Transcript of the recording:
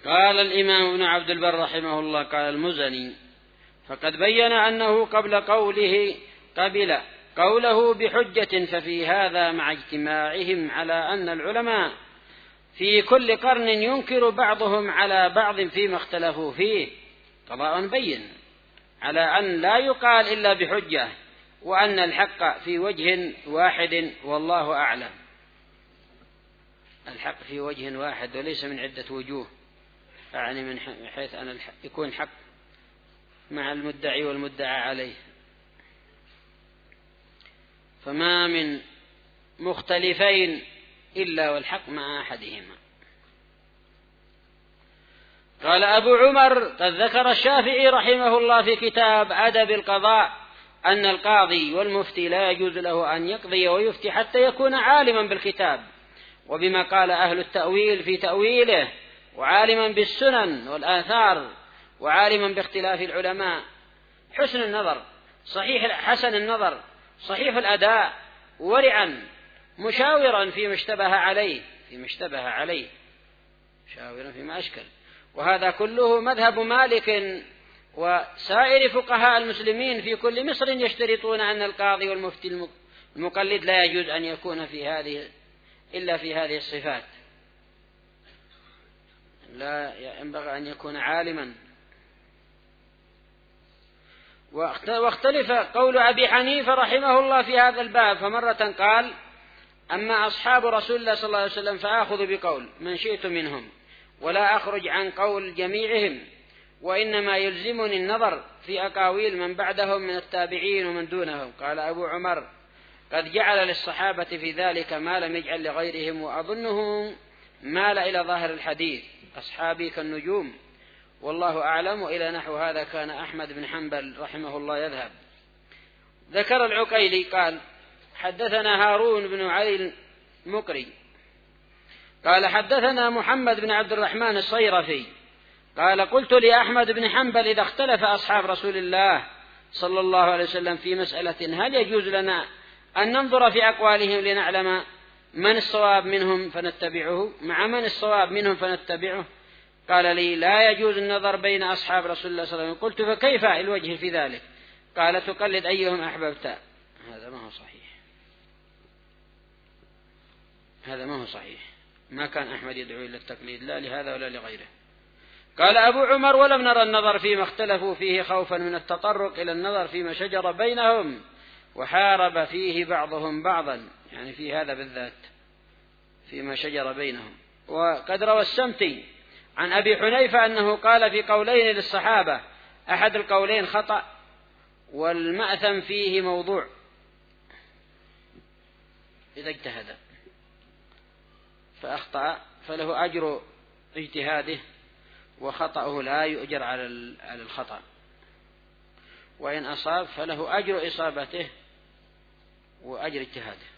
قال الإمام ابن عبد البر رحمه الله قال المزني: فقد بين أنه قبل قبل قوله بحجة، ففي هذا مع اجتماعهم على أن العلماء في كل قرن ينكر بعضهم على بعض فيما اختلفوا فيه قضاء بين على أن لا يقال إلا بحجة، وأن الحق في وجه واحد والله أعلم. الحق في وجه واحد وليس من عدة وجوه، يعني من حيث أن يكون حق مع المدعي والمدعى عليه، فما من مختلفين إلا والحق مع أحدهما. قال أبو عمر: قد ذكر الشافعي رحمه الله في كتاب أدب القضاء أن القاضي والمفتي لا يجوز له أن يقضي ويفتي حتى يكون عالما بالكتاب وبما قال أهل التأويل في تأويله، وعالما بالسنن والآثار، وعالما باختلاف العلماء، حسن النظر، حسن النظر، صحيح الأداء، ورعا، مشاورا فيما اشتبه عليه، مشاورا فيما أشكل. وهذا كله مذهب مالك وسائر فقهاء المسلمين في كل مصر، يشترطون أن القاضي والمفتي المقلد لا يجوز أن يكون إلا في هذه الصفات، لا ينبغي أن يكون عالما. واختلف قول أبي حنيفة رحمه الله في هذا الباب، فمرة قال: أما أصحاب رسول الله صلى الله عليه وسلم فآخذ بقول من شئت منهم ولا أخرج عن قول جميعهم، وإنما يلزمني النظر في أقاويل من بعدهم من التابعين ومن دونهم. قال أبو عمر: قد جعل للصحابة في ذلك ما لم يجعل لغيرهم، وأظنه مال إلى ظاهر الحديث: أصحابي كالنجوم والله أعلم. وإلى نحو هذا كان أحمد بن حنبل رحمه الله يذهب. ذكر العقيلي قال: حدثنا هارون بن علي المقري قال: حدثنا محمد بن عبد الرحمن الصيرفي قال: قلت لأحمد بن حنبل: إذا اختلف أصحاب رسول الله صلى الله عليه وسلم في مسألة هل يجوز لنا أن ننظر في أقوالهم لنعلم من الصواب منهم فنتبعه مع من الصواب منهم فنتبعه؟ قال لي: لا يجوز النظر بين أصحاب رسول الله صلى الله عليه وسلم. قلت: فكيف الوجه في ذلك؟ قال: تقلد أيهم أحببت. هذا ما هو صحيح، ما كان أحمد يدعو إلى التقليد لا لهذا ولا لغيره. قال أبو عمر: ولم نرى النظر فيما اختلفوا فيه خوفا من التطرق إلى النظر فيما شجر بينهم وحارب فيه بعضهم بعضا، يعني في هذا بالذات فيما شجر بينهم. وقد روى السمتي عن أبي حنيفة أنه قال في قولين للصحابة: أحد القولين خطأ والمأثم فيه موضوع، إذا اجتهد فأخطأ فله أجر اجتهاده، وخطأه لا يؤجر على الخطأ، وإن أصاب فله أجر إصابته وأجر اجتهاده.